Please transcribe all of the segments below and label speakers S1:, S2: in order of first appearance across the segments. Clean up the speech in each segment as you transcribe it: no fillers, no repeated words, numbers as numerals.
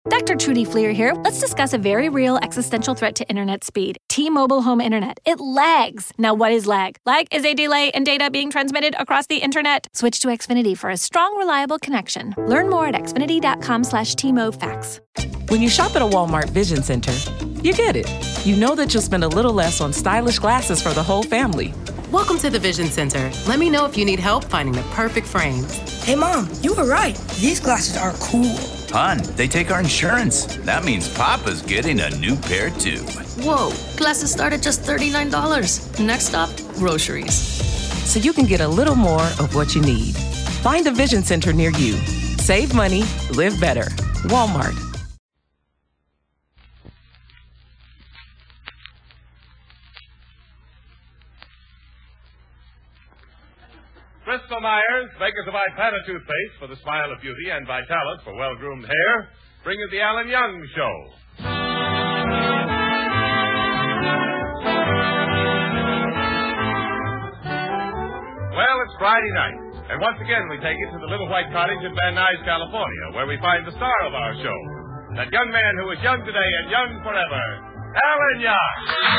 S1: Dr. Trudy Fleer here. Let's discuss a very real existential threat to internet speed. T-Mobile Home Internet. It lags. Now, what is lag? Lag is a delay in data being transmitted across the internet. Switch to Xfinity for a strong, reliable connection. Learn more at xfinity.com/TMOFax.
S2: When you shop at a Walmart Vision Center, you get it. You know that you'll spend a little less on stylish glasses for the whole family.
S3: Welcome to the Vision Center. Let me know if you need help finding the perfect frames.
S4: Hey, Mom, you were right. These glasses are cool.
S5: Hon, they take our insurance. That means Papa's getting a new pair, too.
S3: Whoa, glasses start at just $39. Next stop, groceries.
S2: So you can get a little more of what you need. Find a Vision Center near you. Save money, live better. Walmart.
S6: Bristol Myers, makers of Ipana toothpaste for the smile of beauty and Vitalis for well-groomed hair, bring you the Alan Young Show. Well, it's Friday night, and once again we take it to the little white cottage in Van Nuys, California, where we find the star of our show, that young man who is young today and young forever, Alan Young.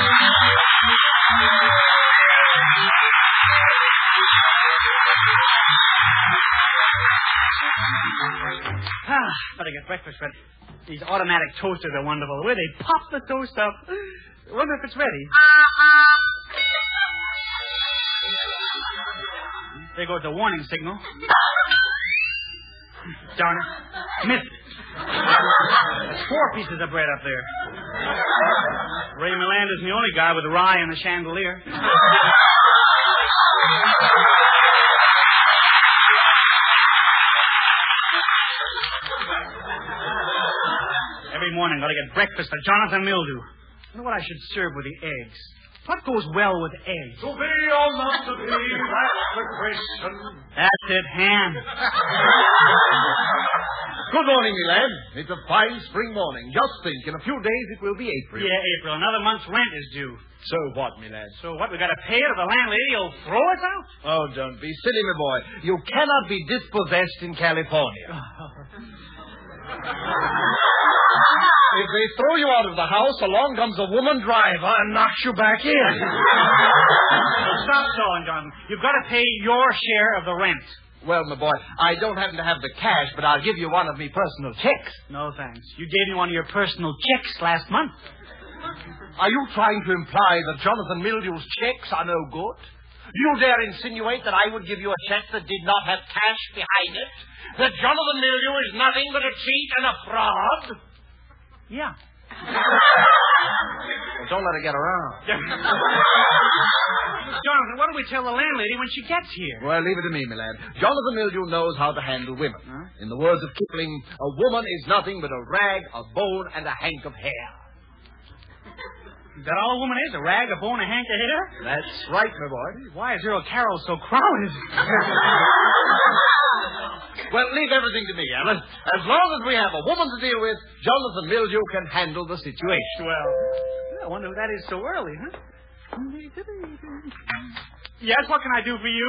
S7: Better get breakfast ready. These automatic toasters are wonderful. The way they pop the toast up. Wonder if it's ready. There goes the warning signal. Darn it. Missed it. 4 pieces of bread up there. Ray Milland isn't the only guy with rye in the chandelier. Every morning, gotta get breakfast for Jonathan Mildew. I wonder what I should serve with the eggs. What goes well with eggs?
S6: To be or not to be, that's the question.
S7: That's it, ham.
S8: Good morning, Milan. It's a fine spring morning. Just think, in a few days it will be April.
S7: Yeah, April. Another month's rent is due.
S8: So what, Milan?
S7: So what, we gotta pay it or the landlady will throw us out?
S8: Oh, don't be silly, my boy. You cannot be dispossessed in California. If they throw you out of the house, along comes a woman driver and knocks you back in.
S7: Stop stalling, Jonathan. You've got to pay your share of the rent.
S8: Well, my boy, I don't happen to have the cash, but I'll give you one of me personal checks.
S7: No, thanks. You gave me one of your personal checks last month.
S8: Are you trying to imply that Jonathan Mildew's checks are no good? Do you dare insinuate that I would give you a check that did not have cash behind it? That Jonathan Mildew is nothing but a cheat and a fraud?
S7: Yeah.
S8: Well, don't let her get around.
S7: Jonathan, what do we tell the landlady when she gets here?
S8: Well, leave it to me, my lad. Jonathan Mildew knows how to handle women. Huh? In the words of Kipling, a woman is nothing but a rag, a bone, and a hank of hair.
S7: Is that all a woman is? A rag, a bone, a hank of hair?
S8: That's right, my boy.
S7: Why is Earl Carroll so crowded?
S8: Well, leave everything to me, Alan. As long as we have a woman to deal with, Jonathan Mildew can handle the situation.
S7: Well, I wonder who that is so early, huh? Yes, what can I do for you?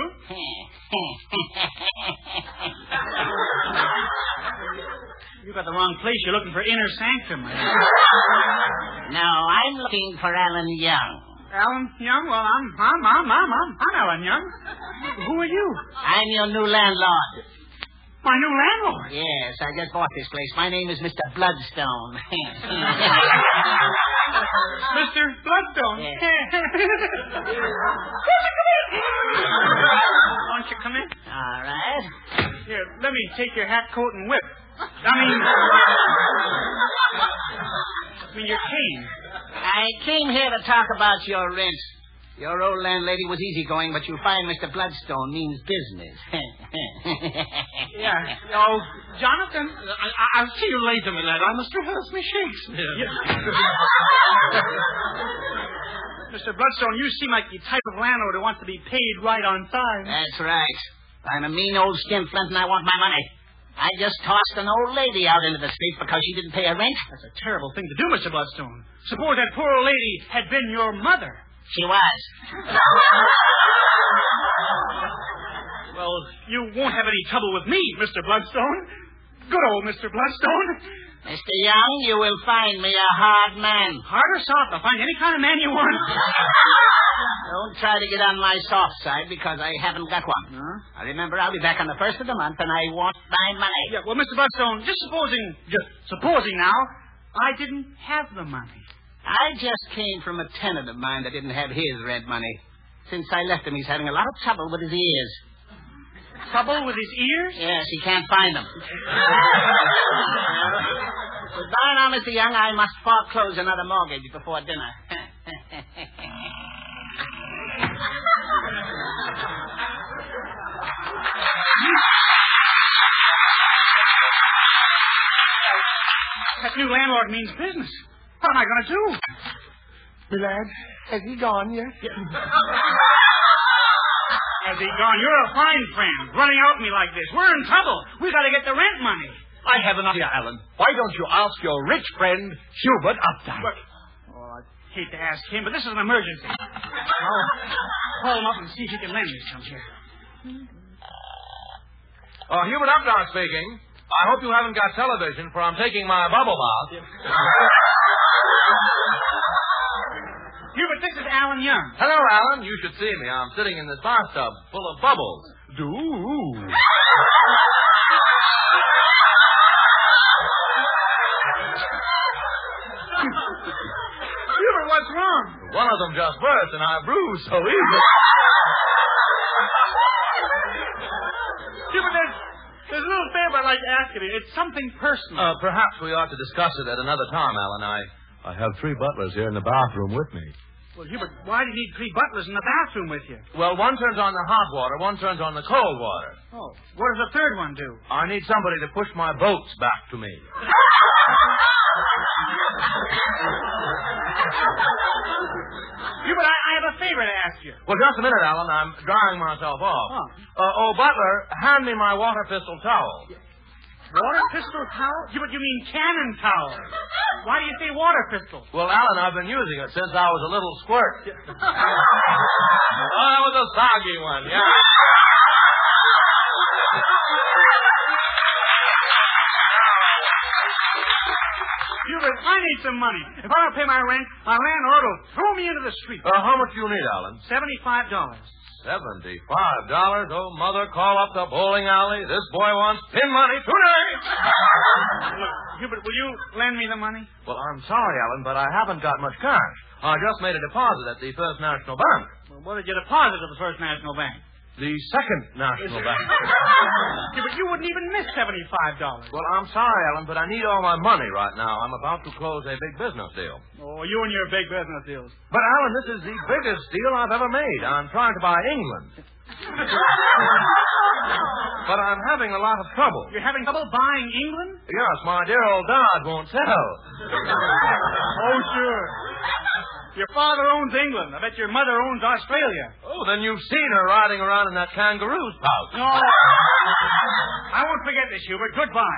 S7: You got the wrong place. You're looking for inner sanctum.
S9: No, I'm looking for Alan Young.
S7: Alan Young? Well, I'm Alan Young. Who are you?
S9: I'm your new landlord.
S7: My new landlord?
S9: Yes, I just bought this place. My name is Mr. Bloodstone.
S7: Mr. Bloodstone?
S9: Yes.
S7: Won't you come in?
S9: All right.
S7: Here, let me take your hat, coat, and whip. I mean your cane.
S9: I came here to talk about your rent. Your old landlady was easygoing, but you'll find Mr. Bloodstone means business.
S7: Yeah. Oh, Jonathan.
S8: I'll see you later, my lad. I must rehearse my Shakespeare.
S7: Yeah. Mr. Bloodstone, you seem like the type of landlord who wants to be paid right on time.
S9: That's right. I'm a mean old skinflint and I want my money. I just tossed an old lady out into the street because she didn't pay her rent.
S7: That's a terrible thing to do, Mr. Bloodstone. Suppose that poor old lady had been your mother.
S9: She was.
S7: Well, you won't have any trouble with me, Mr. Bloodstone. Good old Mr. Bloodstone.
S9: Mr. Young, you will find me a hard man.
S7: Hard or soft? I'll find any kind of man you want.
S9: Don't try to get on my soft side because I haven't got one.
S7: Huh?
S9: I remember I'll be back on the 1st of the month and I want my money.
S7: Yeah, well, Mr. Bloodstone, just supposing now, I didn't have the money.
S9: I just came from a tenant of mine that didn't have his rent money. Since I left him, he's having a lot of trouble with his ears.
S7: Trouble with his ears?
S9: Yes, he can't find them. Goodbye now, Mr. Young. I must foreclose another mortgage before dinner.
S7: That new landlord means business. What am I going to do?
S8: My lad, has he gone yet?
S7: Has he gone? You're a fine friend, running out at me like this. We're in trouble. We got to get the rent money.
S8: I have an idea, Alan. Why don't you ask your rich friend, Hubert Updike?
S7: Oh, I'd hate to ask him, but this is an emergency. I'll call him up and see if he can lend me some here.
S6: Hubert Updike speaking. I hope you haven't got television, for I'm taking my bubble bath.
S7: Hubert, this is Alan Young.
S6: Hello, Alan. You should see me. I'm sitting in this bathtub full of bubbles.
S7: Hubert, what's wrong?
S6: One of them just burst, and I bruised so easily.
S7: Hubert, there's a little favor I'd like to ask of you. It's something personal.
S6: Perhaps we ought to discuss it at another time, Alan. I have 3 butlers here in the bathroom with me.
S7: Well, Hubert, why do you need 3 butlers in the bathroom with you?
S6: Well, one turns on the hot water, one turns on the cold water.
S7: Oh, what does the third one do?
S6: I need somebody to push my boats back to me.
S7: Hubert, I have a favor to ask you.
S6: Well, just a minute, Alan. I'm drying myself off. Butler, hand me my water pistol towel.
S7: Water pistol towel? Hubert, you mean cannon towel. Why do you say water pistol?
S6: Well, Alan, I've been using it since I was a little squirt. That was a soggy one, yeah.
S7: Hubert, I need some money. If I don't pay my rent, my landlord will throw me into the street.
S6: How much do you need, Alan?
S7: $75.
S6: $75? Oh, Mother, call up the bowling alley. This boy wants pin money tonight.
S7: Look, Hubert, will you lend me the money?
S6: Well, I'm sorry, Alan, but I haven't got much cash. I just made a deposit at the First National Bank.
S7: Well, what did you deposit at the First National Bank?
S6: The Second National Bank.
S7: Yeah, but you wouldn't even miss $75.
S6: Well, I'm sorry, Alan, but I need all my money right now. I'm about to close a big business deal.
S7: Oh, you and your big business deals.
S6: But, Alan, this is the biggest deal I've ever made. I'm trying to buy England. But I'm having a lot of trouble.
S7: You're having trouble buying England?
S6: Yes, my dear old dad won't sell.
S7: Oh, sure. Your father owns England. I bet your mother owns Australia.
S6: Oh, then you've seen her riding around in that kangaroo's pouch.
S7: No. I won't forget this, Hubert. Goodbye.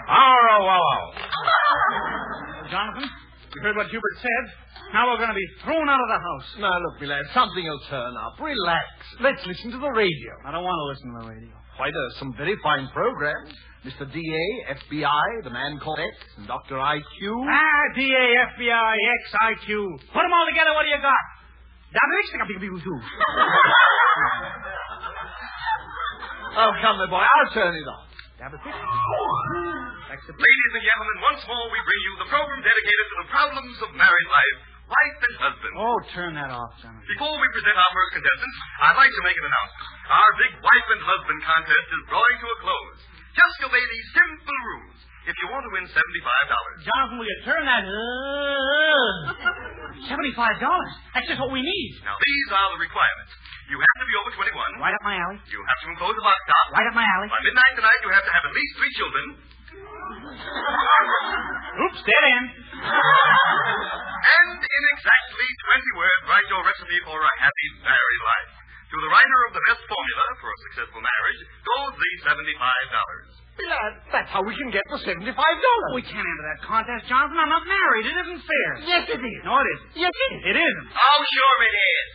S7: Jonathan, you heard what Hubert said. Now we're going to be thrown out of the house.
S8: Now, look, my lad, something will turn up. Relax. Let's listen to the radio.
S7: I don't want to listen to the radio.
S8: Why, there's some very fine programs. Mr. D.A., FBI, The Man Called X, and Dr. I.Q.
S7: D.A., FBI, X, I.Q. Put them all together, what do you got?
S8: Oh, come, my boy, I'll turn it off.
S10: Ladies and gentlemen, once more we bring you the program dedicated to the problems of married life, wife and husband.
S7: Oh, turn that off, Jonathan.
S10: Before we present our first contestants, I'd like to make an announcement. Our big wife and husband contest is drawing to a close. Just obey these simple rules if you want to win $75.
S7: Jonathan, will you turn that... $75? That's just what we need.
S10: Now, these are the requirements. You have to be over 21.
S7: Right up my alley.
S10: You have to enclose a box top.
S7: Right up my alley.
S10: By midnight tonight, you have to have at least 3 children.
S7: Oops, dead end.
S10: And in exactly 20 words, write your recipe for a happy married life. To the writer of the best formula for a successful marriage goes the $75.
S8: Lad, that's how we can get the $75.
S7: We can't enter that contest, Jonathan. I'm not married. It isn't fair.
S8: Yes, it is.
S7: No, it isn't.
S8: Yes, it is.
S7: It isn't.
S10: Oh, sure it is.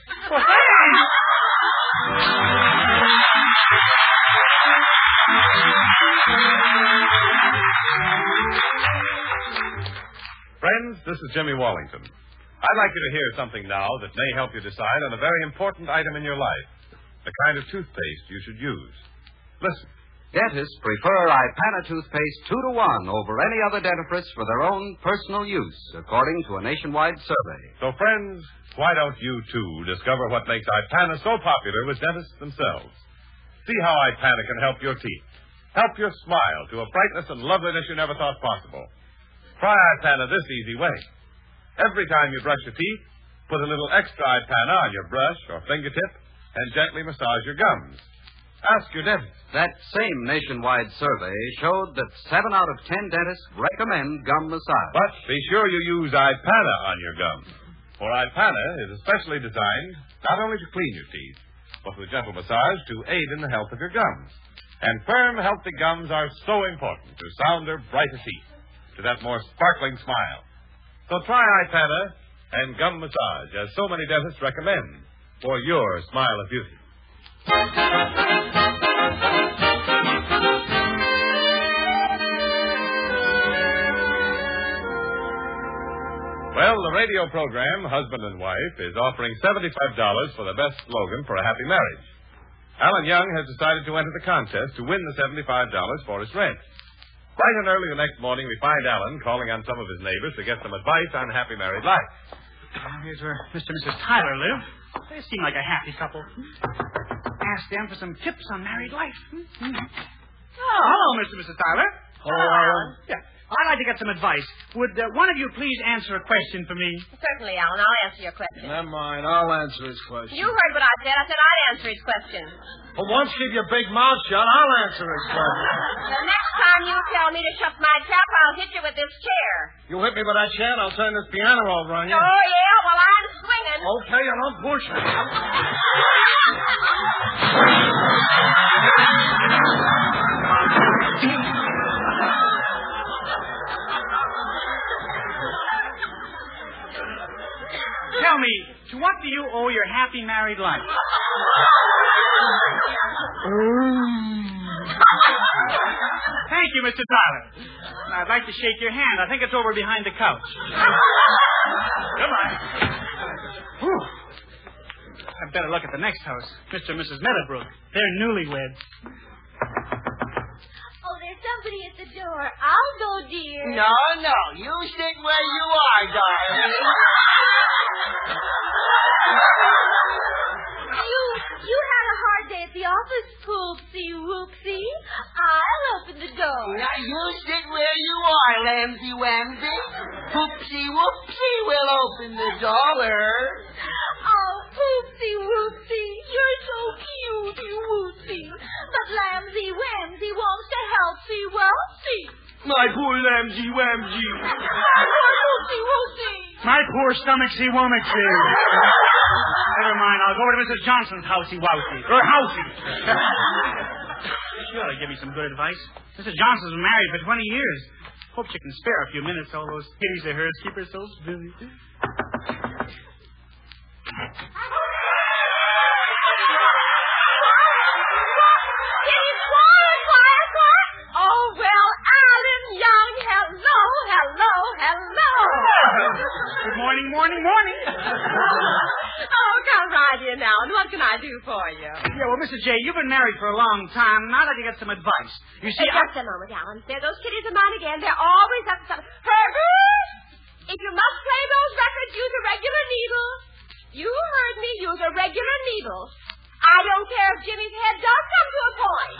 S6: Friends, this is Jimmy Wallington. I'd like you to hear something now that may help you decide on a very important item in your life. The kind of toothpaste you should use. Listen.
S11: Dentists prefer Ipana toothpaste 2-to-1 over any other dentifrice for their own personal use, according to a nationwide survey.
S6: So, friends, why don't you, too, discover what makes Ipana so popular with dentists themselves? See how Ipana can help your teeth. Help your smile to a brightness and loveliness you never thought possible. Try Ipana this easy way. Every time you brush your teeth, put a little extra Ipana on your brush or fingertip and gently massage your gums. Ask your dentist.
S11: That same nationwide survey showed that 7 out of 10 dentists recommend gum massage.
S6: But be sure you use Ipana on your gums. For Ipana is especially designed not only to clean your teeth, but with gentle massage to aid in the health of your gums. And firm, healthy gums are so important to sounder, brighter teeth, to that more sparkling smile. So try Ipana and gum massage, as so many dentists recommend, for your smile of beauty. Well, the radio program, Husband and Wife, is offering $75 for the best slogan for a happy marriage. Alan Young has decided to enter the contest to win the $75 for his rent. Bright and early the next morning, we find Alan calling on some of his neighbors to get some advice on happy married life.
S7: Here's where Mr. and Mrs. Tyler live. They seem like a happy couple. Ask them for some tips on married life. Oh, hello, Mr. and Mrs. Tyler.
S8: Hello, Alan.
S7: Yeah. I'd like to get some advice. Would one of you please answer a question for me?
S12: Certainly, Alan. I'll answer your question.
S8: Never mind. I'll answer his question.
S12: You heard what I said. I said I'd answer his question.
S8: For once, keep your big mouth shut. I'll answer his question.
S12: The next time you tell me to shut my trap, I'll hit you with this chair.
S8: You hit me with that chair, and I'll turn this piano over on you.
S12: Oh, yeah? Well, I'm swinging.
S8: Okay, and I'm pushing.
S7: Tell me, to what do you owe your happy married life? Thank you, Mr. Tyler. I'd like to shake your hand. I think it's over behind the couch. Goodbye. Whew. I'd better look at the next house. Mr. and Mrs. Meadowbrook. They're newlyweds.
S13: Oh, there's somebody at the door. I'll go, dear.
S9: No. You sit where you are, darling.
S13: You had a hard day at the office, Poopsie Whoopsie. I'll open the door.
S9: Now, you sit where you are, Lamsy Wamsy. Poopsie Whoopsie will open the door.
S13: Oh, Poopsie Whoopsie, you're so cute, Whoopsie. But Lamsy Wamsy wants to help see Whoopsie.
S8: My poor Lamsy Wamsy.
S13: My poor Poopsie Whoopsie.
S7: My poor stomachsy womacksy. Never mind. I'll go over to Mrs. Johnson's housey wousey. Or housey. She ought to give me some good advice. Mrs. Johnson's been married for 20 years. Hope she can spare a few minutes. All those kitties of hers keep her so busy.
S12: Oh, well, Alan Young, hello.
S7: Good morning.
S12: Oh, come right in now. And what can I do for you?
S7: Yeah, well, Mrs. J., you've been married for a long time. Now that you get some advice. You see,
S12: Just a moment, Alan. There, those kitties of mine again. They're always up to something. Herbert! If you must play those records, use a regular needle. You heard me. Use a regular needle. I don't care if Jimmy's head does come to a point.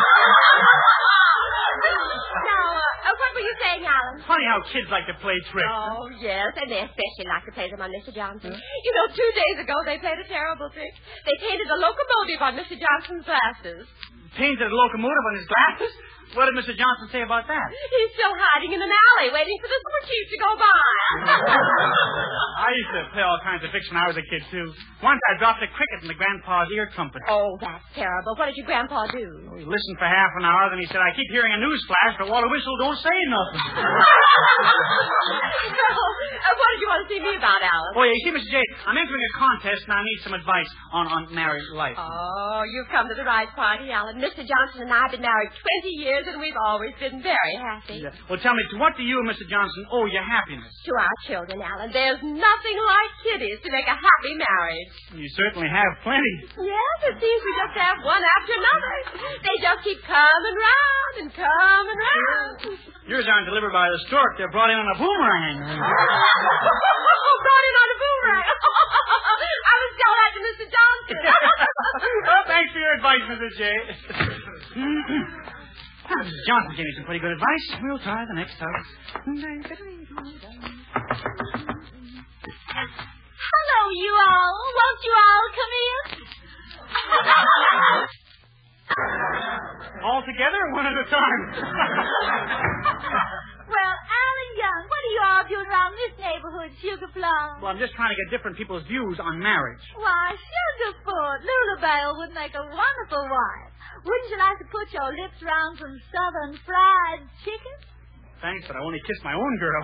S12: Now, what were you saying, Alan?
S7: Funny how kids like to play tricks.
S12: Oh, yes, and they especially like to play them on Mr. Johnson. You know, 2 days ago, they played a terrible trick. They painted a locomotive on Mr. Johnson's glasses.
S7: Painted a locomotive on his glasses? What did Mr. Johnson say about that?
S12: He's still hiding in an alley, waiting for the super chief to go by.
S7: I used to play all kinds of tricks when I was a kid, too. Once I dropped a cricket in the grandpa's ear trumpet.
S12: Oh, that's terrible. What did your grandpa do?
S7: Well, he listened for half an hour, then he said, I keep hearing a news flash, but while the whistle don't say nothing.
S12: What did you want to see talking to me about, Alan?
S7: Oh, yeah, you see, Mrs. J, I'm entering a contest, and I need some advice on married life.
S12: Oh, you've come to the right party, Alan. Mr. Johnson and I have been married 20 years, and we've always been very happy.
S7: Yeah. Well, tell me, to what do you and Mr. Johnson owe your happiness?
S12: To our children, Alan. There's nothing like kiddies to make a happy marriage.
S7: You certainly have plenty.
S12: Yes, it seems we just have one after another. They just keep coming round and coming round.
S7: Yours aren't delivered by the stork. They're brought in on a boomerang.
S12: Brought in on a boomerang. I was tell that to Mr. Johnson.
S7: Well, thanks for your advice, Mrs. J. Mrs. Johnson gave me some pretty good advice. We'll try the next house.
S13: Hello, you all. Won't you all come in?
S7: All together or one at a time?
S13: Well, Alan Young, what are you all doing around this neighborhood, Sugar Plum?
S7: Well, I'm just trying to get different people's views on marriage.
S13: Why, Sugarfoot, Lulabelle would make a wonderful wife. Wouldn't you like to put your lips around some southern fried chicken?
S7: Thanks, but I only kiss my own girl.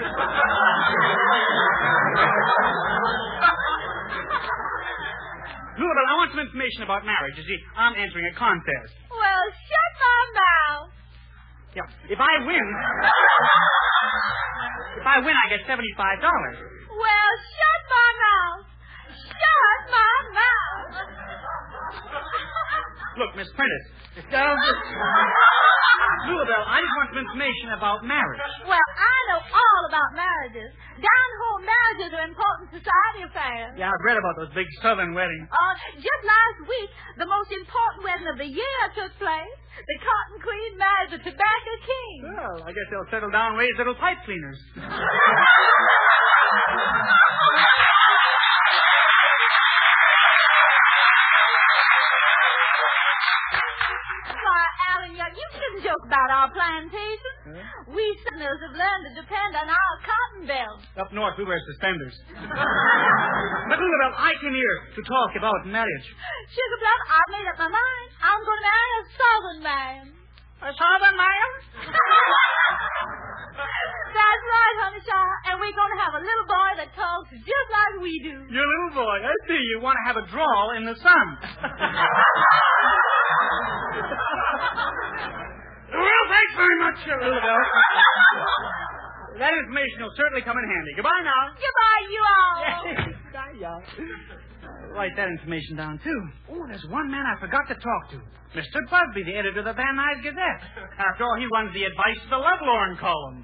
S7: Lulabelle, I want some information about marriage. You see, I'm entering a contest.
S13: Well, shut my mouth.
S7: Yeah, if I win, I get $75.
S13: Well, shut my mouth. Shut my mouth.
S7: Look, Miss Prentice, Lulabelle, I just want some information about marriage.
S13: Well, I know all about marriages. Down home, marriages are important society affairs.
S7: Yeah, I've read about those big southern weddings.
S13: Just last week, the most important wedding of the year took place. The Cotton Queen married the Tobacco King.
S7: Well, I guess they'll settle down and raise little pipe cleaners.
S13: Why, Alan Young, you shouldn't joke about our plantation.
S7: Huh?
S13: We Southerners have learned to depend on our cotton belt.
S7: Up north, we wear suspenders. But Lulabelle, I came here to talk about marriage.
S13: Sugar Plum, I've made up my mind. I'm going to marry a Southern man.
S7: A Southern man?
S13: That's right, honey child. And we're going to have a little boy that talks just like we do.
S7: Your little boy. I see. You want to have a drawl in the sun. Well, thanks very much, Lulabelle. That information will certainly come in handy. Goodbye now.
S13: Goodbye, you all.
S7: Goodbye, y'all. Write that information down, too. Oh, there's one man I forgot to talk to. Mr. Busby, the editor of the Van Nuys Gazette. After all, he runs the Advice of the Lovelorn column.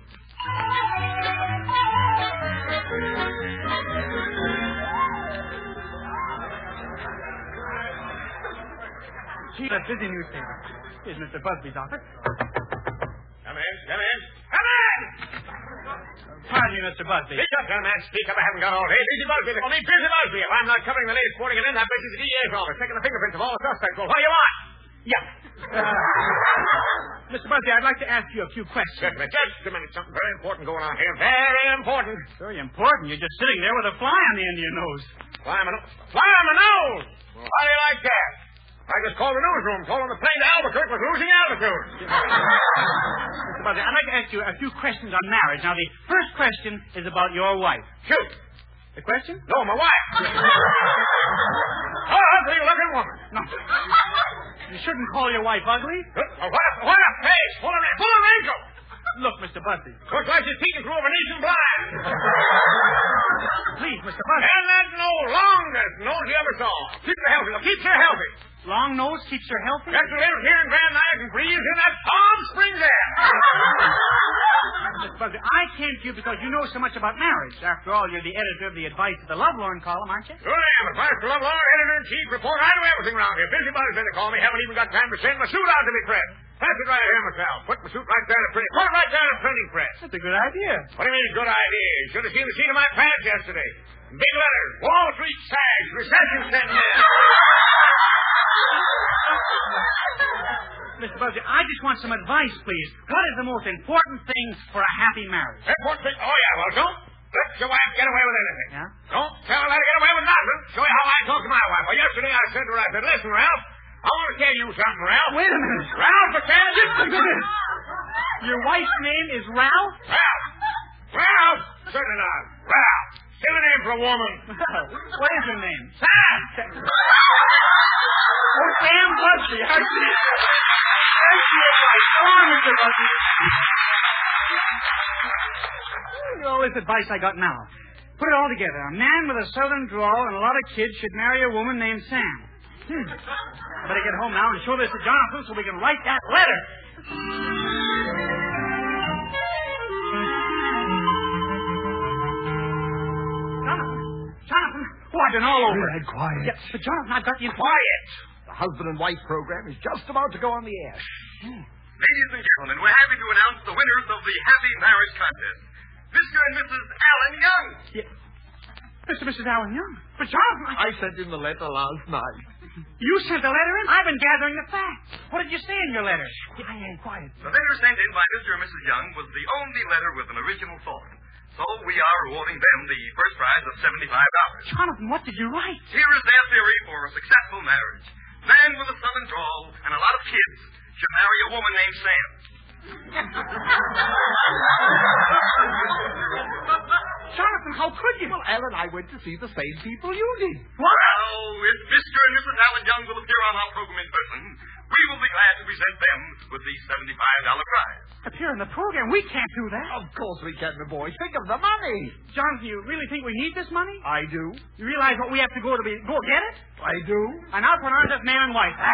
S7: Gee, that busy newspaper. Here's Mr. Busby's office.
S6: Come in, come in.
S7: Come in! Pardon me, Mr. Busby.
S6: Speak up, young man. Speak up. I haven't got all day. Busy Busby. They call me Busy Busby. If I'm not covering the latest sporting event, I'm busy at the DA's office, taking the fingerprints of all the suspects. Well, what do you want?
S7: Yeah. Mr. Busby, I'd like to ask you a few questions.
S6: Just a minute. Something very important going on here. Very important.
S7: Very important? You're just sitting there with a fly on the end of your nose.
S6: Fly on my nose? Fly on my nose! Well, how do you like that? I just called the newsroom, told them the plane to Albuquerque was losing altitude.
S7: Mr. Busby, I'd like to ask you a few questions on marriage. Now, the first question is about your wife.
S6: Shoot.
S7: The question?
S6: No, my wife. Oh, ugly-looking woman.
S7: No. You shouldn't call your wife ugly.
S6: What a face. Full of wrinkles.
S7: Look, Mr. Busby.
S6: Looks like she's peeking through a Venetian blind.
S7: Please, Mr. Busby.
S6: And that nose, longest nose you ever saw. Keeps her healthy. Keeps her healthy.
S7: Long nose keeps her healthy?
S6: Just to live here in Van Nuys and breathe in that Palm Springs air.
S7: Mr. Busby, I came to you because you know so much about marriage. After all, you're the editor of the Advice of the Lovelorn column, aren't you?
S6: Sure I am. Advice of the Lovelorn, editor-in-chief, reporter. I know everything around here. Busy Busby, they call me. Haven't even got time to send my suit out to be pressed. Pass it right here myself. Put my suit right down to printing. Put it right down to printing press.
S7: That's a good idea.
S6: What do you mean, good idea? You should have seen the seat of my pants yesterday. Big letters. Wall Street sags. Recession setting in.
S7: Mr. Busby, I just want some advice, please. What is the most important thing for a happy marriage?
S6: Important thing? Oh, yeah. Well, don't let your wife get away with anything.
S7: Yeah?
S6: Don't tell her to get away with nothing. Show you how I talk to my wife. Well, yesterday I said to her, I said, listen, Ralph, I want to tell you something, Ralph.
S7: Wait a minute.
S6: Ralph, just
S7: a minute. Your wife's name is Ralph?
S6: Ralph. Certainly not. Ralph.
S8: name for a woman?
S7: What is her name? Sam! Oh, Sam Busby. I see. Go on, Mr. Busby. All this advice I got now. Put it all together. A man with a southern drawl and a lot of kids should marry a woman named Sam. I better get home now and show this to Jonathan so we can write that letter. Jonathan. Oh, I've been all over.
S8: Red, quiet.
S7: Yeah, but Jonathan, I've got you.
S8: Quiet. The husband and wife program is just about to go on the air.
S10: Ladies and gentlemen, we're happy to announce the winners of the Happy Marriage Contest. Mr. and Mrs. Alan Young.
S7: Yeah. Mr. and Mrs. Alan Young. But Jonathan,
S8: I sent him the letter last night.
S7: You sent the letter in? I've been gathering the facts. What did you say in your letter?
S8: Quiet.
S10: The letter sent in by Mr. and Mrs. Young was the only letter with an original thought. So we are awarding them the first prize of $75.
S7: Jonathan, what did you write?
S10: Here is their theory for a successful marriage. Man with a southern drawl and a lot of kids should marry a woman named Sam.
S7: Jonathan, how could you?
S8: Well, Al and I went to see the same people you did.
S7: What?
S10: Well, if Mr. and Mrs. Alan Young will appear on our program in person, we will be glad to present them with the $75 prize.
S7: Appear in the program? We can't do that.
S8: Of course we can, my boy. Think of the money.
S7: Jonathan, you really think we need this money?
S8: I do.
S7: You realize what we have to go get it?
S8: I do.
S7: And I'll put on this man and wife.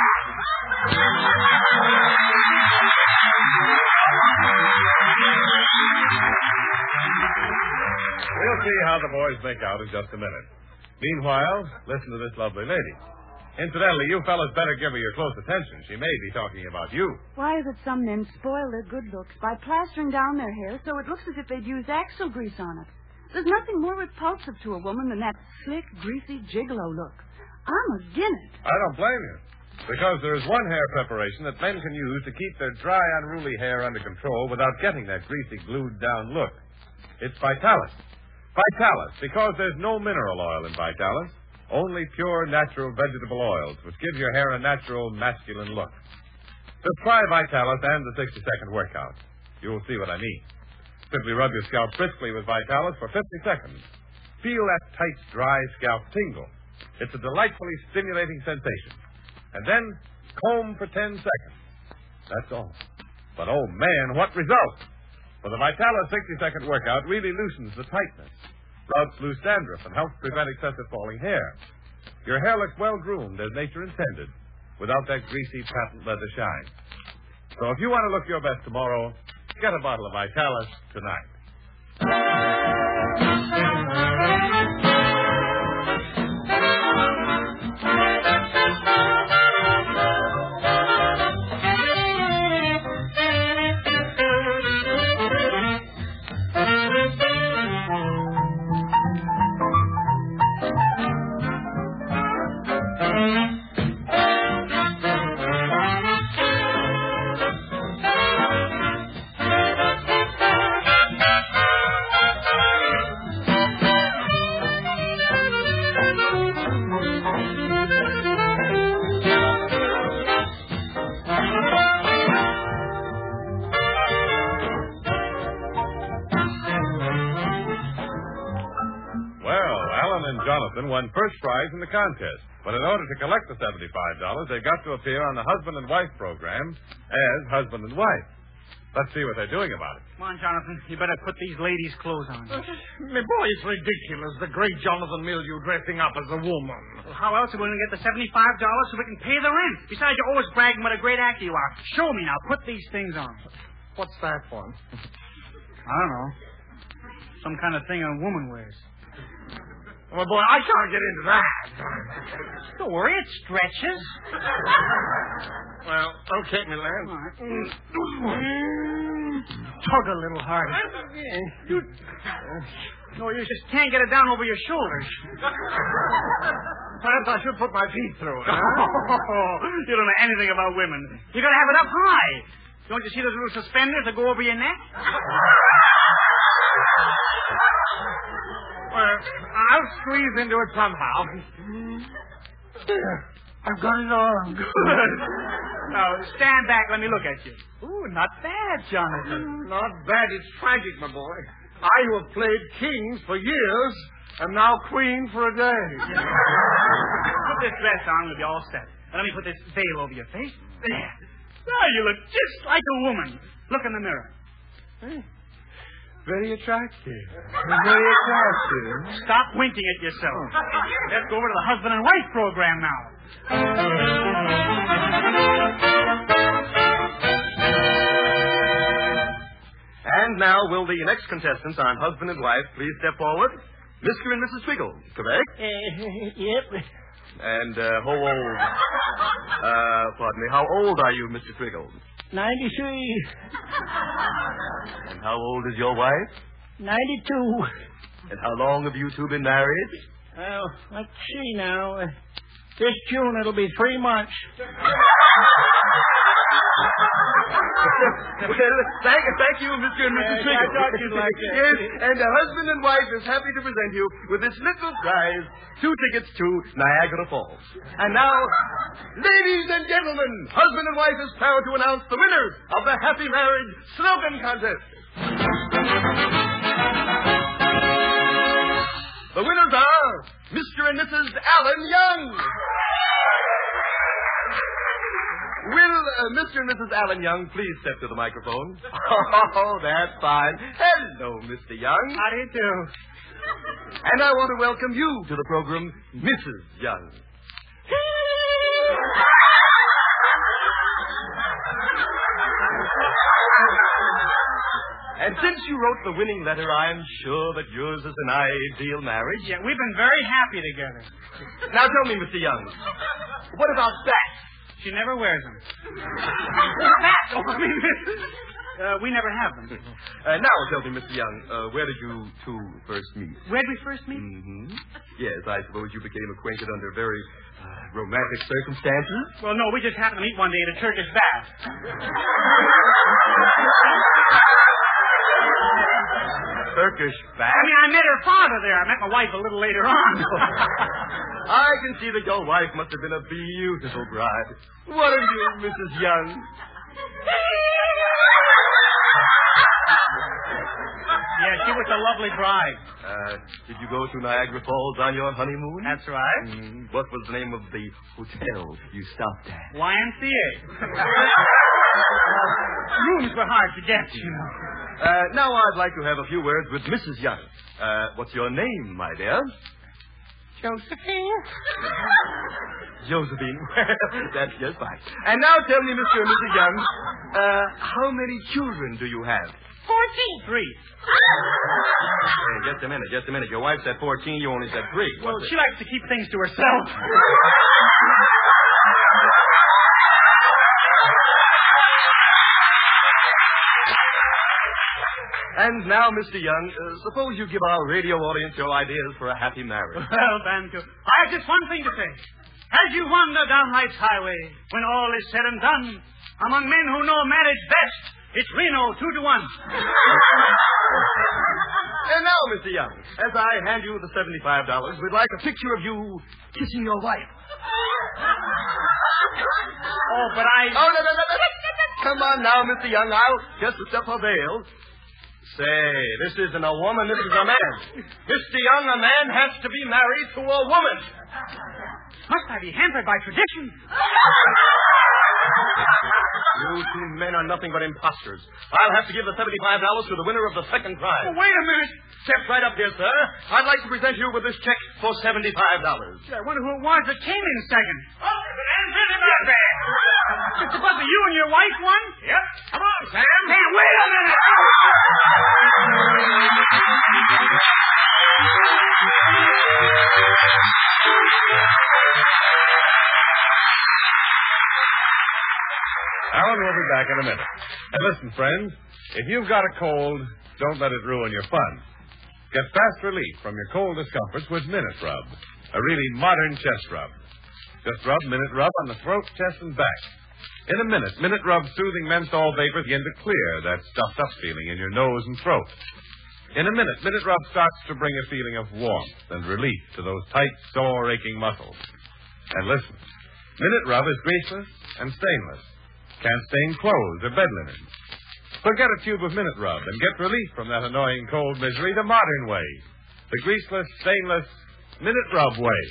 S6: We'll see how the boys make out in just a minute. Meanwhile, listen to this lovely lady. Incidentally, you fellas better give her your close attention. She may be talking about you.
S14: Why is it some men spoil their good looks by plastering down their hair so it looks as if they'd used axle grease on it? There's nothing more repulsive to a woman than that slick, greasy gigolo look. I'm against it.
S6: I don't blame you. Because there is one hair preparation that men can use to keep their dry, unruly hair under control without getting that greasy, glued-down look. It's Vitalis. Vitalis, because there's no mineral oil in Vitalis. Only pure, natural vegetable oils, which give your hair a natural, masculine look. Just try Vitalis and the 60-second workout. You'll see what I mean. Simply rub your scalp briskly with Vitalis for 50 seconds. Feel that tight, dry scalp tingle. It's a delightfully stimulating sensation. And then comb for 10 seconds. That's all. But, oh, man, what results! For the Vitalis 60-second workout really loosens the tightness, rubs loose dandruff, and helps prevent excessive falling hair. Your hair looks well-groomed as nature intended, without that greasy patent leather shine. So if you want to look your best tomorrow, get a bottle of Vitalis tonight. Jonathan won first prize in the contest. But in order to collect the $75, they got to appear on the husband and wife program as husband and wife. Let's see what they're doing about it.
S7: Come on, Jonathan. You better put these ladies' clothes on.
S8: My boy, it's ridiculous. The great Jonathan Mildew dressing up as a woman.
S7: Well, how else are we going to get the $75 so we can pay the rent? Besides, you're always bragging what a great actor you are. Show me now. Put these things on.
S8: What's that one?
S7: I don't know. Some kind of thing a woman wears.
S8: Well, boy, I can't get into that.
S7: Don't worry, it stretches.
S8: Well, okay, my lad.
S7: All right. Tug a little harder. No, you just can't get it down over your shoulders.
S8: Perhaps I should put my feet through it.
S7: You don't know anything about women. You got to have it up high. Don't you see those little suspenders that go over your neck?
S8: I'll squeeze into it somehow. I've got it on.
S7: Good. Now, stand back. Let me look at you. Ooh, not bad, Jonathan.
S8: Not bad. It's tragic, my boy. I who have played kings for years
S6: I'm now queen for a day.
S7: Put this dress on, we'll be all set. And let me put this veil over your face. There. Now you look just like a woman. Look in the mirror.
S6: Hey. Very attractive. Very attractive.
S7: Stop winking at yourself. Let's go over to the husband and wife program now.
S10: And now will the next contestants on Husband and Wife please step forward? Mr. and Mrs. Twiggle, correct?
S9: Yep.
S10: And how old? Pardon me. How old are you, Mr. Twiggle?
S9: 93.
S10: And how old is your wife?
S9: 92.
S10: And how long have you two been married?
S9: Well, let's see now. This June it'll be 3 months.
S10: Well, thank you, Mr. and Mrs. Twiggle.
S9: I thought you'd like that.
S10: Yes, and the husband and wife is happy to present you with this little prize, 2 tickets to Niagara Falls. And now, ladies and gentlemen, husband and wife is proud to announce the winners of the Happy Marriage Slogan Contest. The winners are Mr. and Mrs. Allen Young. Will Mr. and Mrs. Allen Young please step to the microphone? Oh, that's fine. Hello, Mr. Young.
S7: How do you do?
S10: And I want to welcome you to the program, Mrs. Young. And since you wrote the winning letter, I am sure that yours is an ideal marriage.
S7: Yeah, we've been very happy together.
S10: Now tell me, Mr. Young, what about that?
S7: She never wears them. That? Oh, I mean, we never have them.
S10: Now tell me, Mr. Young, where did you two first meet?
S7: Where did we first meet?
S10: Mm-hmm. Yes, I suppose you became acquainted under very romantic circumstances.
S7: Well, no, we just happened to meet one day at a Turkish bath.
S10: Turkish bath?
S7: I mean, I met her father there. I met my wife a little later on.
S10: I can see that your wife must have been a beautiful bride. What are you, Mrs. Young?
S7: Yeah, she was a lovely bride.
S10: Did you go to Niagara Falls on your honeymoon?
S7: That's right.
S10: What was the name of the hotel you stopped at?
S7: YMCA. Rooms were hard to get, you know.
S10: Now I'd like to have a few words with Mrs. Young. What's your name, my dear?
S9: Josephine?
S10: Josephine. That's just fine. And now tell me, Mr. and Mrs. Young, how many children do you have?
S7: 3.
S10: Hey, just a minute. Your wife said 14, you only said 3.
S7: Well, she likes to keep things to herself.
S10: And now, Mr. Young, suppose you give our radio audience your ideas for a happy marriage.
S7: Well, Banco, I have just one thing to say. As you wander down life's highway, when all is said and done, among men who know marriage best, it's Reno 2-1.
S10: And now, Mr. Young, as I hand you the $75, we'd like a picture of you kissing your wife.
S7: Oh, but I...
S10: Oh, no. Come on now, Mr. Young. I'll just lift up her veil. Say, this isn't a woman, this is a man. Mr. Young, a man has to be married to a woman.
S7: Must I be hampered by tradition?
S10: You two men are nothing but imposters. I'll have to give the $75 to the winner of the second prize.
S7: Oh, wait a minute.
S10: Step right up here, sir. I'd like to present you with this check for $75.
S7: Gee, I wonder who it was that came in second. Oh, Mr. Buzzer, you and your wife won?
S6: Yep.
S7: Come on, Sam. Sam, wait a minute.
S6: Alan will be back in a minute. And listen, friends, if you've got a cold, don't let it ruin your fun. Get fast relief from your cold discomforts with Minute Rub, a really modern chest rub. Just rub Minute Rub on the throat, chest, and back. In a minute, Minute Rub's soothing menthol vapors begin to clear that stuffed-up feeling in your nose and throat. In a minute, Minute Rub starts to bring a feeling of warmth and relief to those tight, sore, aching muscles. And listen, Minute Rub is greaseless and stainless. Can't stain clothes or bed linen. So get a tube of Minute Rub and get relief from that annoying cold misery the modern way. the greaseless, stainless, minute rub way.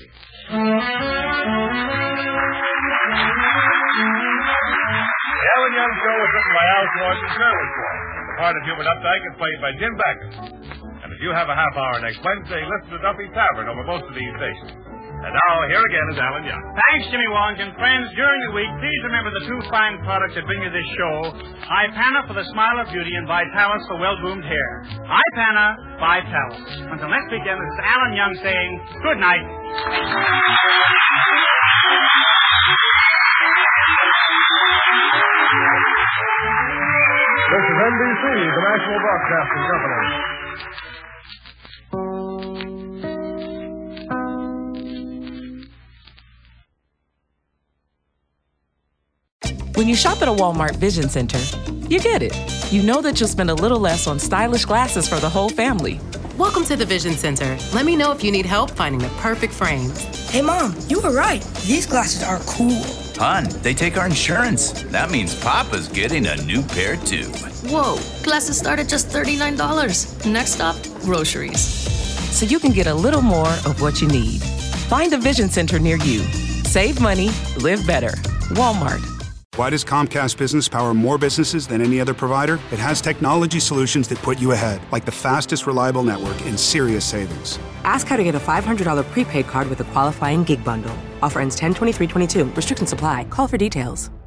S6: The Alan Young Show was written by Al George and Shirley George. The part of Hubert Updike is played by Jim Backus. And if you have a half hour next Wednesday, listen to Duffy's Tavern over most of these stations. And now, here again is Alan Young.
S7: Thanks, Jimmy Wallington. Friends, during the week, please remember the two fine products that bring you this show. Ipana for the smile of beauty and Vitalis for well-groomed hair. Ipana, Vitalis. Until next weekend, this is Alan Young saying good night.
S6: This is NBC, the National Broadcasting Company.
S2: When you shop at a Walmart Vision Center, you get it. You know that you'll spend a little less on stylish glasses for the whole family.
S15: Welcome to the Vision Center. Let me know if you need help finding the perfect frames.
S4: Hey, Mom, you were right. These glasses are cool.
S5: Hon, they take our insurance. That means Papa's getting a new pair, too.
S3: Whoa, glasses start at just $39. Next stop, groceries.
S2: So you can get a little more of what you need. Find a Vision Center near you. Save money, live better. Walmart.
S16: Why does Comcast Business power more businesses than any other provider? It has technology solutions that put you ahead, like the fastest reliable network and serious savings.
S17: Ask how to get a $500 prepaid card with a qualifying gig bundle. Offer ends 10/23/22. Restrictions apply. Call for details.